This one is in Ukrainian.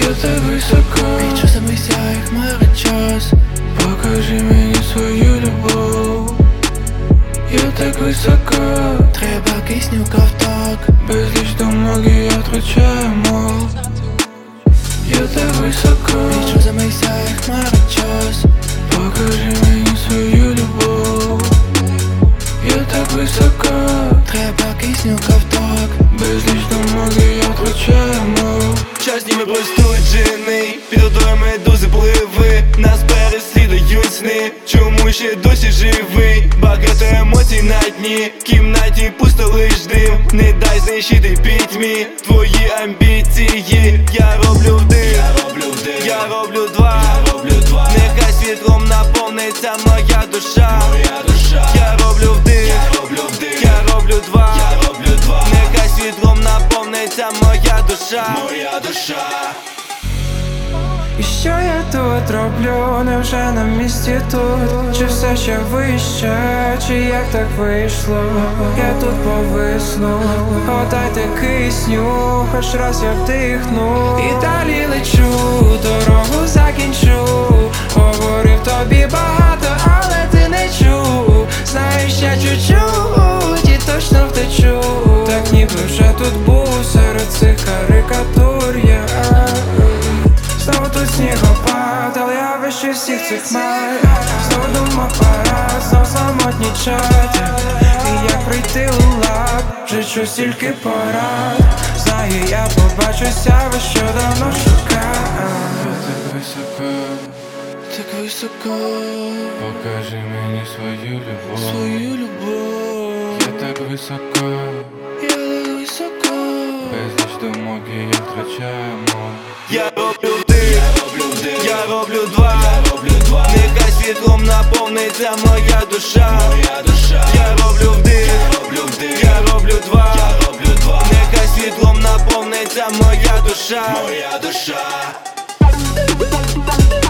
Я так високо, відчу замисяє хмари час. Покажи мені свою любов. Я так високо, треба кисню ковток. Безліч думок і я втрачаю мов. Я так високо, відчу замисяє хмари час. Покажи мені свою любов. Я так високо, треба кисню ковток. Безліч думок і я втрачаю мов. Час ніби простуджений, під водою медузи пливи. Нас переслідують сни, чому ще досі живий? Багато емоцій на дні, в кімнаті пусто лиш дим. Не дай знищити пітьмі твої амбіції. Я роблю вдих, я роблю два. Нехай світлом наповниться моя душа. Я роблю вдих, я роблю два. Нехай світлом наповниться моя душа. І що я тут роблю? Невже на місці тут? Чи все ще вище? Чи як так вийшло? Я тут повисну. Отдайте кисню, хоч раз я вдихну. І далі лечу, дорогу закінчу. Говорив тобі багато, але ти не чув. Знаю ще чуть-чуть і точно втечу. Так ніби вже тут був серед цих карикатур я. Знову тут снігопад, але я вище всіх цих хмар. Знову думав парад, знов самотні чаті. І як прийти у лад, вже чую стільки порад. Знаю, я побачуся, ви що давно шукав. Так високо, так високо. Покажи мені свою любов. Свою любов. Я так високо, я так високо. Безліч думок і я втрачаю мов. Я роблю вдих, я роблю два. Нехай світлом наповниться моя душа. Я роблю вдих, я роблю два. Нехай світлом наповниться моя душа.